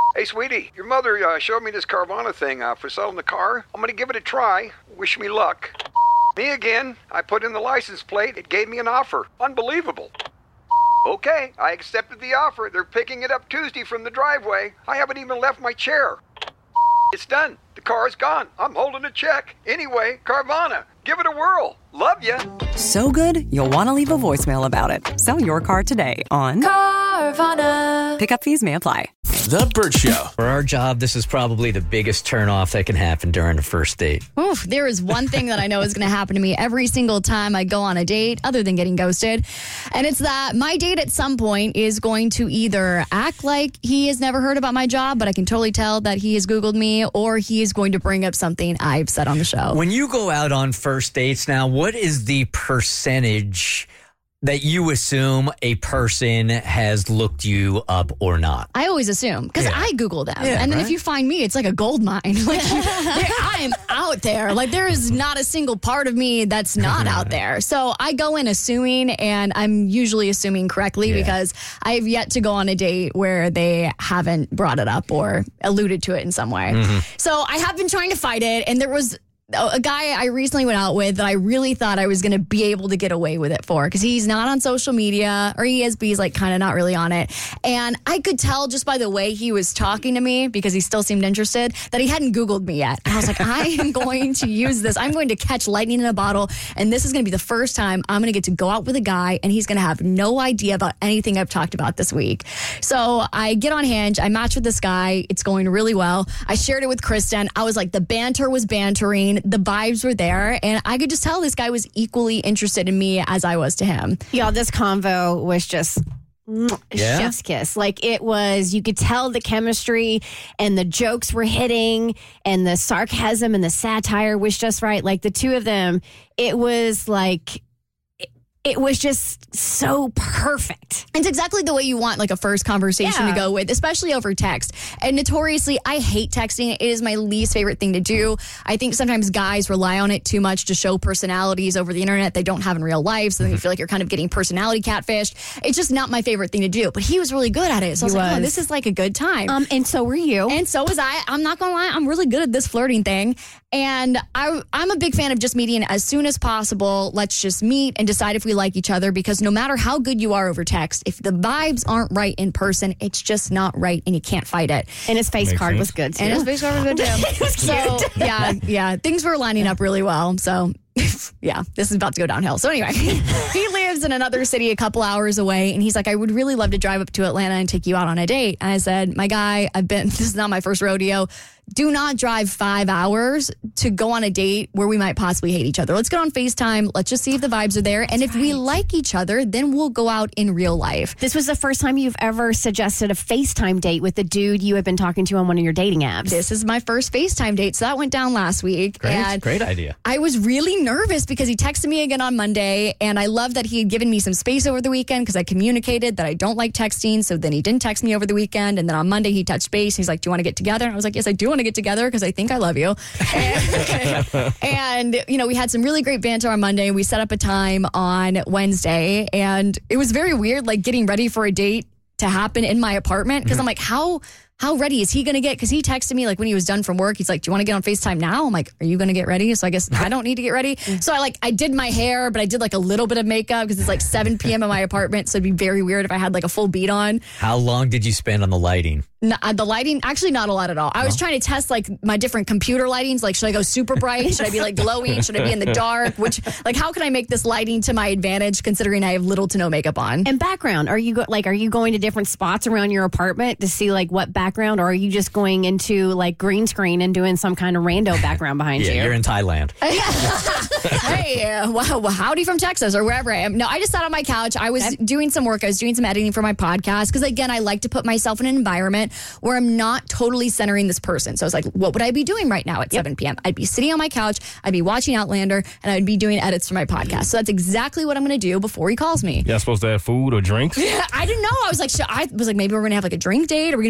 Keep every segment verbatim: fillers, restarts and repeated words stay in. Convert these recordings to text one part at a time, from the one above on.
Hey, sweetie, your mother uh, showed me this Carvana thing uh, for selling the car. I'm going to give it a try. Wish me luck. Me again. I put in the license plate. It gave me an offer. Unbelievable. Okay, I accepted the offer. They're picking it up Tuesday from the driveway. I haven't even left my chair. It's done. The car is gone. I'm holding a check. Anyway, Carvana, give it a whirl. Love ya. So good, you'll want to leave a voicemail about it. Sell your car today on Carvana. Pickup fees may apply. The Burt Show. For our job, this is probably the biggest turnoff that can happen during a first date. Oof, there is one thing that I know is going to happen to me every single time I go on a date, other than getting ghosted. And it's that my date at some point is going to either act like he has never heard about my job, but I can totally tell that he has Googled me, or he is going to bring up something I've said on the show. When you go out on first dates now, what is the percentage that you assume a person has looked you up or not? I always assume, because Yeah. I Google them. Yeah, and then right? if you find me, it's like a gold mine. Like, I am out there. Like, there is not a single part of me that's not out there. So I go in assuming, and I'm usually assuming correctly, Yeah. because I have yet to go on a date where they haven't brought it up or alluded to it in some way. Mm-hmm. So I have been trying to fight it, and there was a guy I recently went out with that I really thought I was going to be able to get away with it for, because he's not on social media, or he is, but he's like kind of not really on it. And I could tell just by the way he was talking to me, because he still seemed interested, that he hadn't Googled me yet. And I was like, I am going to use this. I'm going to catch lightning in a bottle. And this is going to be the first time I'm going to get to go out with a guy, and he's going to have no idea about anything I've talked about this week. So I get on Hinge. I match with this guy. It's going really well. I shared it with Kristen. I was like, the banter was bantering. The vibes were there, and I could just tell this guy was equally interested in me as I was to him. Y'all, this convo was just Yeah? chef's kiss. Like, it was, you could tell the chemistry and the jokes were hitting and the sarcasm and the satire was just right. Like, the two of them, it was like, it, it was just so perfect. It's exactly the way you want like a first conversation Yeah. to go with, especially over text. And notoriously, I hate texting. It is my least favorite thing to do. I think sometimes guys rely on it too much to show personalities over the internet they don't have in real life. So then you feel like you're kind of getting personality catfished. It's just not my favorite thing to do. But he was really good at it. So I was He like, oh, was. this is like a good time. Um, and so were you. And so was I. I'm not going to lie. I'm really good at this flirting thing. And I, I'm a big fan of just meeting as soon as possible. Let's just meet and decide if we like each other, because no matter how good you are over text, if the vibes aren't right in person, it's just not right, and you can't fight it. And his face Makes card sense. was good, too. And his face cover was good too. It was So cute. yeah, yeah, things were lining up really well. So yeah, this is about to go downhill. So anyway, he lives in another city a couple hours away, and he's like, I would really love to drive up to Atlanta and take you out on a date. And I said, my guy, I've been, this is not my first rodeo. Do not drive five hours to go on a date where we might possibly hate each other. Let's get on FaceTime. Let's just see if the vibes are there. And if we like each other, then we'll go out in real life. This was the first time you've ever suggested a FaceTime date with the dude you had been talking to on one of your dating apps. This is my first FaceTime date. So that went down last week. Great, And great idea. I was really nervous because he texted me again on Monday, and I love that he had given me some space over the weekend because I communicated that I don't like texting. So then he didn't text me over the weekend, and then on Monday he touched base. He's like, do you want to get together? And I was like, yes, I do want to get together because I think I love you. And, and, you know, we had some really great banter on Monday. We set up a time on Wednesday, and it was very weird, like getting ready for a date to happen in my apartment, because I'm like, how how ready is he going to get? Because he texted me like when he was done from work. He's like, do you want to get on FaceTime now? I'm like, are you going to get ready? So I guess I don't need to get ready. So I like, I did my hair, but I did like a little bit of makeup because it's like seven p.m. in my apartment. So it'd be very weird if I had like a full beat on. How long did you spend on the lighting? No, uh, the lighting, actually not a lot at all. I was trying to test like my different computer lightings. Like, should I go super bright? Should I be like glowing? Should I be in the dark? Which, like, how can I make this lighting to my advantage considering I have little to no makeup on? And background, are you go- like, are you going to different spots around your apartment to see like what background, or are you just going into like green screen and doing some kind of rando background behind Yeah, you? you're in Thailand. Hey, uh, wow, howdy from Texas or wherever I am. No, I just sat on my couch. I was doing some work. I was doing some editing for my podcast because, again, I like to put myself in an environment where I'm not totally centering this person. So I was like, what would I be doing right now at seven p.m.? I'd be sitting on my couch, I'd be watching Outlander, and I'd be doing edits for my podcast. So that's exactly what I'm going to do before he calls me. Y'all supposed to have food or drinks? I didn't know. I was like, sh- I was like, maybe we're going to have like a drink date. Are we going to be cooking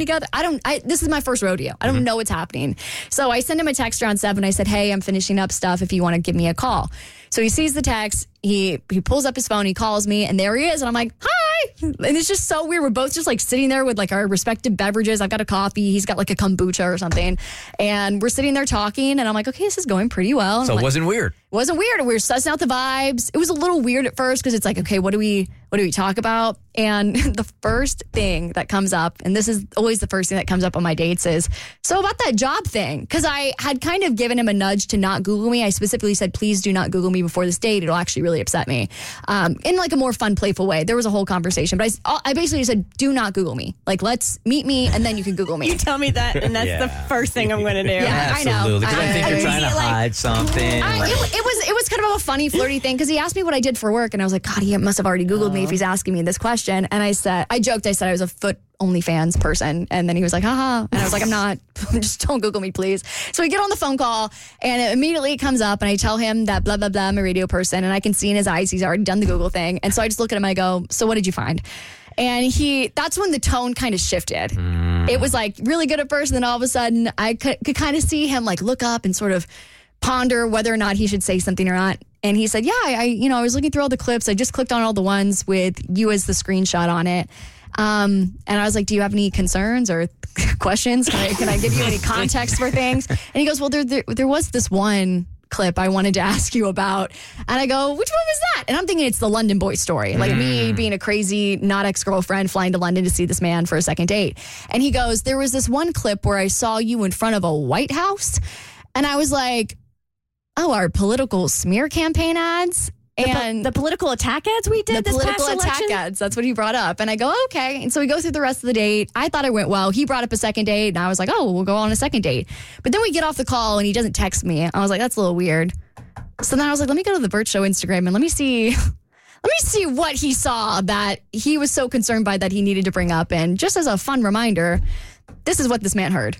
together? I don't, I, this is my first rodeo. I don't mm-hmm. know what's happening. So I sent him a text around seven. I said, hey, I'm finishing up stuff if you want to give me a call. So he sees the text. He he pulls up his phone. He calls me, and there he is. And I'm like, hi. And it's just so weird. We're both just like sitting there with like our respective beverages. I've got a coffee. He's got like a kombucha or something. And we're sitting there talking. And I'm like, okay, this is going pretty well. And so it like, wasn't weird. It wasn't weird. We were sussing out the vibes. It was a little weird at first because it's like, okay, what do we what do we talk about? And the first thing that comes up, and this is always the first thing that comes up on my dates, is so about that job thing. Because I had kind of given him a nudge to not Google me. I specifically said, please do not Google me before this date. It'll actually really upset me. Um, in like a more fun, playful way. There was a whole conversation. But I, I basically said, do not Google me. Like, let's meet me, and then you can Google me. You tell me that, and that's yeah. the first thing I'm going to do. Yeah, Absolutely. I know. Because I, I think I, you're trying to like, hide something. I, like, it, it was it was kind of a funny, flirty thing because he asked me what I did for work, and I was like, God, he must have already Googled me if he's asking me this question. And I said, I joked, I said I was a foot OnlyFans person, and then he was like, haha, and I was like, I'm not. Just don't Google me, please. So we get on the phone call, and it immediately comes up, and I tell him that blah blah blah, I'm a radio person, and I can see in his eyes he's already done the Google thing, and so I just look at him, I go, so what did you find? And he, that's when the tone kind of shifted. Mm. It was like really good at first, and then all of a sudden I could, could kind of see him like look up and sort of ponder whether or not he should say something or not. And he said, yeah, I, you know, I was looking through all the clips. I just clicked on all the ones with you as the screenshot on it. Um, and I was like, do you have any concerns or questions? Can I, can I give you any context for things? And he goes, well, there, there, there was this one clip I wanted to ask you about. And I go, which one was that? And I'm thinking it's the London boy story. Like mm. me being a crazy, not ex-girlfriend, flying to London to see this man for a second date. And he goes, there was this one clip where I saw you in front of a White House. And I was like, oh, our political smear campaign ads? And the, the political attack ads we did the this political past attack election? ads. That's what he brought up. And I go, okay. And so we go through the rest of the date. I thought it went well. He brought up a second date, and I was like, oh, we'll go on a second date. But then we get off the call, and he doesn't text me. I was like, that's a little weird. So then I was like, let me go to the Burt Show Instagram, and let me see... Let me see what he saw that he was so concerned by that he needed to bring up. And just as a fun reminder, this is what this man heard.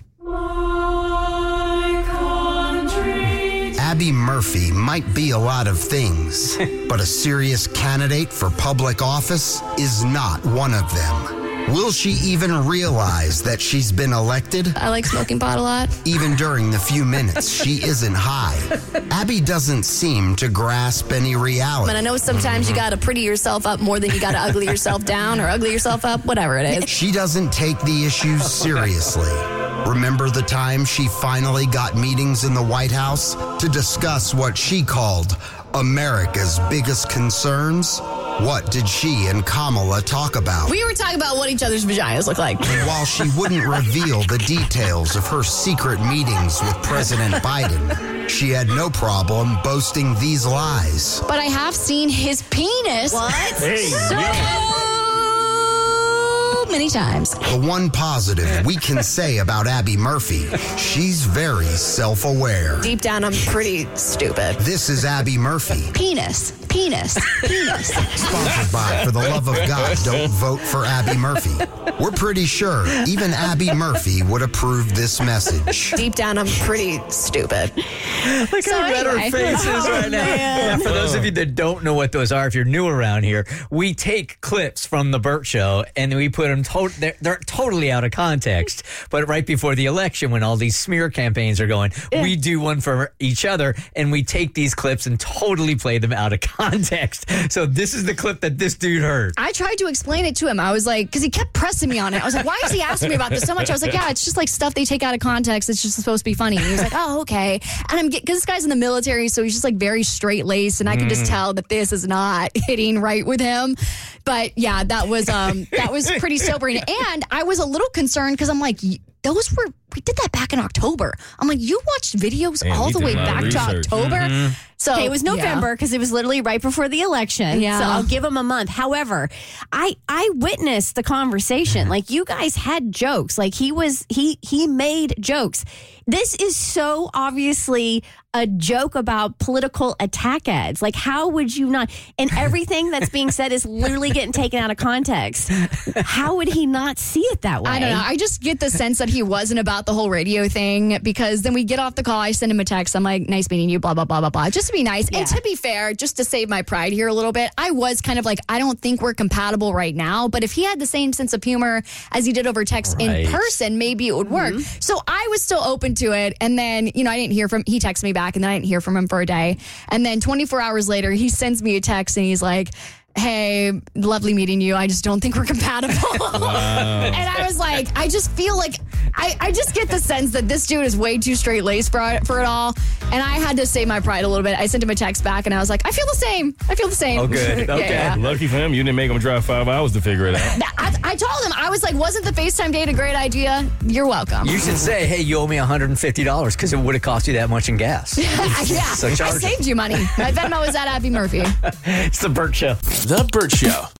Abby Murphy might be a lot of things, but a serious candidate for public office is not one of them. Will she even realize that she's been elected? I like smoking pot a lot. Even during the few minutes she isn't high, Abby doesn't seem to grasp any reality. And I know sometimes you got to pretty yourself up more than you got to ugly yourself down or ugly yourself up, whatever it is. She doesn't take the issues seriously. Remember the time she finally got meetings in the White House to discuss what she called America's biggest concerns? What did she and Kamala talk about? We were talking about what each other's vaginas look like. While she wouldn't reveal the details of her secret meetings with President Biden, she had no problem boasting these lies. But I have seen his penis. What? Hey, so yeah. many times. The one positive we can say about Abby Murphy, she's very self-aware. Deep down, I'm pretty stupid. This is Abby Murphy. Penis. Penis. Penis. Sponsored by For the Love of God, Don't Vote for Abby Murphy. We're pretty sure even Abby Murphy would approve this message. Deep down, I'm pretty stupid. Look So how red our anyway. faces Oh, right now. man. Yeah, for those of you that don't know what those are, if you're new around here, we take clips from the Burt Show and we put them, to- they're, they're totally out of context. But right before the election, when all these smear campaigns are going, we do one for each other and we take these clips and totally play them out of context. So this is the clip that this dude heard. I tried to explain it to him. I was like, because he kept pressing me on it. I was like, why is he asking me about this so much? I was like, yeah, it's just like stuff they take out of context. It's just supposed to be funny. And he was like, oh, okay. And I'm because this guy's in the military, so he's just like very straight laced, and I could just tell that this is not hitting right with him. But yeah, that was um that was pretty sobering. And I was a little concerned because I'm like, those were we did that back in October. I'm like, you watched videos Man, all we the did way a lot of back to research. October. Mm-hmm. So Okay, it was November because it was literally right before the election. Yeah. So I'll give him a month. However, I I witnessed the conversation. Like you guys had jokes. Like he was he he made jokes. This is so obviously a joke about political attack ads. Like, how would you not? And everything that's being said is literally getting taken out of context. How would he not see it that way? I don't know. I just get the sense that he wasn't about the whole radio thing, because then we get off the call. I send him a text. I'm like, nice meeting you, blah, blah, blah, blah, blah. Just to be nice. Yeah. And to be fair, just to save my pride here a little bit, I was kind of like, I don't think we're compatible right now. But if he had the same sense of humor as he did over text Right. in person, maybe it would work. Mm-hmm. So I was still open to it. And then, you know, I didn't hear from, he texted me back, and then I didn't hear from him for a day. And then twenty-four hours later, he sends me a text and he's like, hey, lovely meeting you. I just don't think we're compatible. Wow. And I was like, I just feel like, I, I just get the sense that this dude is way too straight laced for, for it all. And I had to save my pride a little bit. I sent him a text back and I was like, I feel the same. I feel the same. Oh, good. Yeah, Okay. yeah. Lucky for him, you didn't make him drive five hours to figure it out. I, I told him, I was like, wasn't the FaceTime date a great idea? You're welcome. You should say, hey, you owe me one hundred fifty dollars because it would have cost you that much in gas. yeah, So I charge him. saved you money. My Venmo is at Abby Murphy. It's the Burt Show. The Burt Show.